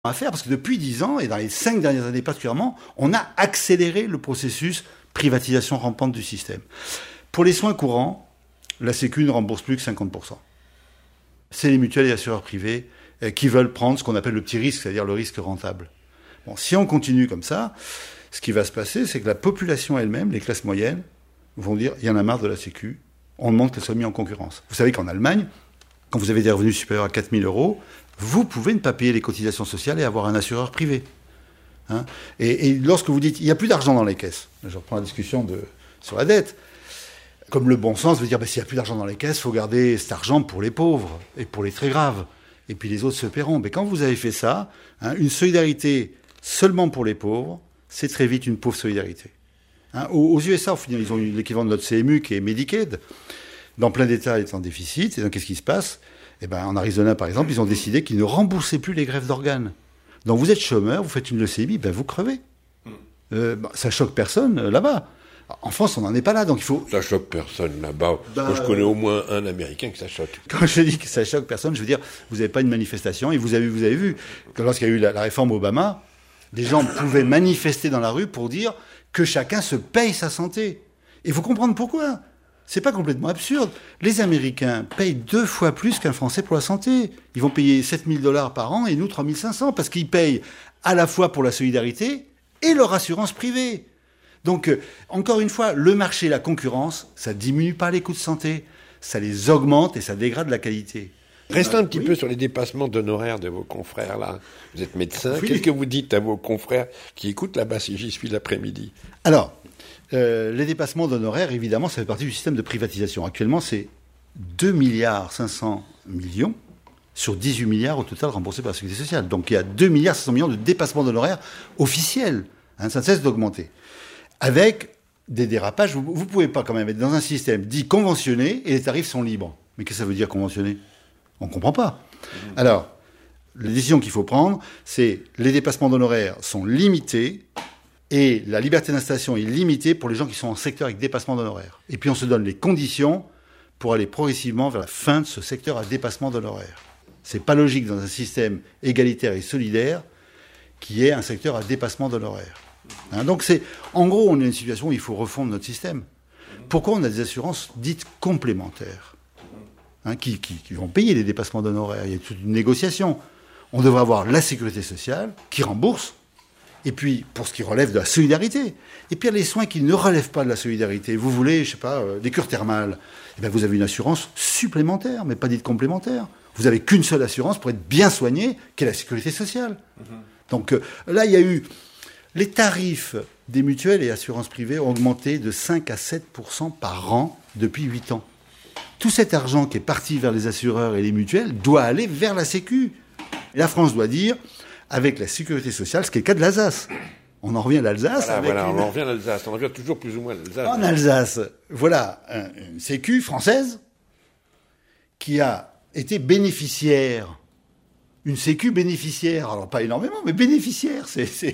à faire, parce que depuis 10 ans, et dans les 5 dernières années particulièrement, on a accéléré le processus privatisation rampante du système. Pour les soins courants, la Sécu ne rembourse plus que 50%. C'est les mutuelles et les assureurs privés qui veulent prendre ce qu'on appelle le petit risque, c'est-à-dire le risque rentable. Bon, si on continue comme ça, ce qui va se passer, c'est que la population elle-même, les classes moyennes, vont dire « il y en a marre de la Sécu, on demande qu'elle soit mise en concurrence ». Vous savez qu'en Allemagne, quand vous avez des revenus supérieurs à 4 000 €, vous pouvez ne pas payer les cotisations sociales et avoir un assureur privé. Hein, et lorsque vous dites « il n'y a plus d'argent dans les caisses », je reprends la discussion sur la dette, comme le bon sens veut dire s'il n'y a plus d'argent dans les caisses, il faut garder cet argent pour les pauvres et pour les très graves. Et puis les autres se paieront. Mais quand vous avez fait ça, une solidarité seulement pour les pauvres, c'est très vite une pauvre solidarité. Aux USA, au final, ils ont eu l'équivalent de notre CMU qui est Medicaid. Dans plein d'États, il est en déficit. Et donc, qu'est-ce qui se passe ? En Arizona, par exemple, ils ont décidé qu'ils ne remboursaient plus les greffes d'organes. Donc, vous êtes chômeur, vous faites une leucémie, vous crevez. Ça choque personne là-bas. En France, on n'en est pas là, donc il faut... Ça choque personne là-bas. Moi, je connais au moins un Américain que ça choque. Quand je dis que ça choque personne, je veux dire, vous n'avez pas une manifestation, et vous avez vu, que lorsqu'il y a eu la réforme Obama, des gens pouvaient manifester dans la rue pour dire que chacun se paye sa santé. Et il faut comprendre pourquoi. C'est pas complètement absurde. Les Américains payent 2 fois plus qu'un Français pour la santé. Ils vont payer 7 000 $ par an et nous 3 500, parce qu'ils payent à la fois pour la solidarité et leur assurance privée. Donc, encore une fois, le marché, la concurrence, ça diminue pas les coûts de santé, ça les augmente et ça dégrade la qualité. Restons un petit peu sur les dépassements d'honoraires de vos confrères, là. Vous êtes médecin. Oui. Qu'est-ce que vous dites à vos confrères qui écoutent là-bas si j'y suis l'après-midi ? Alors, les dépassements d'honoraires, évidemment, ça fait partie du système de privatisation. Actuellement, c'est 2,5 milliards sur 18 milliards au total remboursés par la Sécurité sociale. Donc, il y a 2,5 milliards de dépassements d'honoraires officiels. Ça ne cesse d'augmenter. Avec des dérapages, vous ne pouvez pas quand même être dans un système dit conventionné et les tarifs sont libres. Mais qu'est-ce que ça veut dire conventionné ? On ne comprend pas. Alors, la décision qu'il faut prendre, c'est les dépassements d'honoraires sont limités et la liberté d'installation est limitée pour les gens qui sont en secteur avec dépassement d'honoraires. Et puis on se donne les conditions pour aller progressivement vers la fin de ce secteur à dépassement d'honoraires. C'est pas logique dans un système égalitaire et solidaire qui est un secteur à dépassement d'honoraires. Donc en gros, on est dans une situation où il faut refondre notre système. Pourquoi on a des assurances dites complémentaires qui vont payer les dépassements d'honoraires ? Il y a toute une négociation. On devrait avoir la sécurité sociale qui rembourse, et puis pour ce qui relève de la solidarité. Et puis il y a les soins qui ne relèvent pas de la solidarité. Vous voulez, je sais pas, des cures thermales. Vous avez une assurance supplémentaire, mais pas dite complémentaire. Vous n'avez qu'une seule assurance pour être bien soigné, qui est la sécurité sociale. Donc là, il y a eu... Les tarifs des mutuelles et assurances privées ont augmenté de 5 à 7% par an depuis 8 ans. Tout cet argent qui est parti vers les assureurs et les mutuelles doit aller vers la Sécu. Et la France doit dire, avec la sécurité sociale, ce qui est le cas de l'Alsace. On en revient à l'Alsace. On en revient à l'Alsace. On en revient toujours plus ou moins à l'Alsace. En Alsace, voilà une Sécu française qui a été bénéficiaire. Une Sécu bénéficiaire, alors pas énormément, mais bénéficiaire,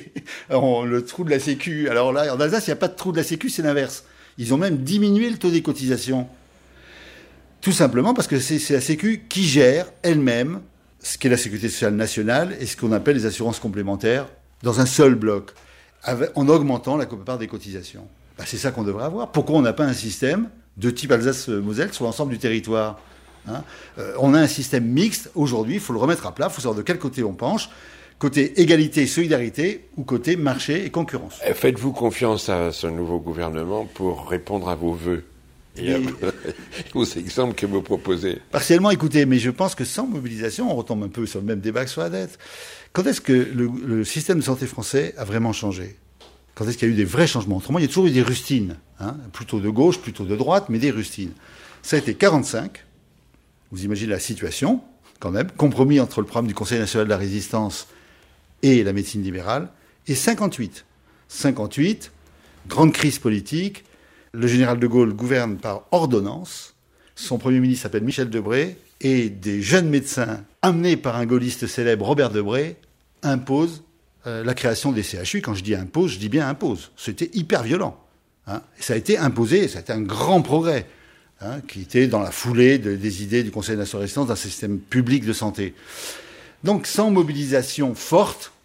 le trou de la Sécu. Alors là, en Alsace, il n'y a pas de trou de la Sécu, c'est l'inverse. Ils ont même diminué le taux des cotisations. Tout simplement parce que c'est la Sécu qui gère elle-même ce qu'est la Sécurité sociale nationale et ce qu'on appelle les assurances complémentaires dans un seul bloc, en augmentant la part des cotisations. C'est ça qu'on devrait avoir. Pourquoi on n'a pas un système de type Alsace-Moselle sur l'ensemble du territoire ? On a un système mixte aujourd'hui, il faut le remettre à plat, il faut savoir de quel côté on penche, côté égalité et solidarité ou côté marché et concurrence. Faites-vous confiance à ce nouveau gouvernement pour répondre à vos vœux et aux exemples que vous proposez? Partiellement, écoutez, mais je pense que sans mobilisation, on retombe un peu sur le même débat que sur la dette. Quand est-ce que le système de santé français a vraiment changé ? Quand est-ce qu'il y a eu des vrais changements ? Autrement, il y a toujours eu des rustines, plutôt de gauche, plutôt de droite, mais des rustines. Ça a été 45. Vous imaginez la situation, quand même, compromis entre le programme du Conseil national de la résistance et la médecine libérale, et 58. 58, grande crise politique, le général de Gaulle gouverne par ordonnance, son Premier ministre s'appelle Michel Debré, et des jeunes médecins, amenés par un gaulliste célèbre, Robert Debré, imposent la création des CHU. Quand je dis impose, je dis bien impose. C'était hyper violent. Et ça a été imposé, ça a été un grand progrès. Qui était dans la foulée des idées du Conseil national de la résistance d'un système public de santé. Donc sans mobilisation forte,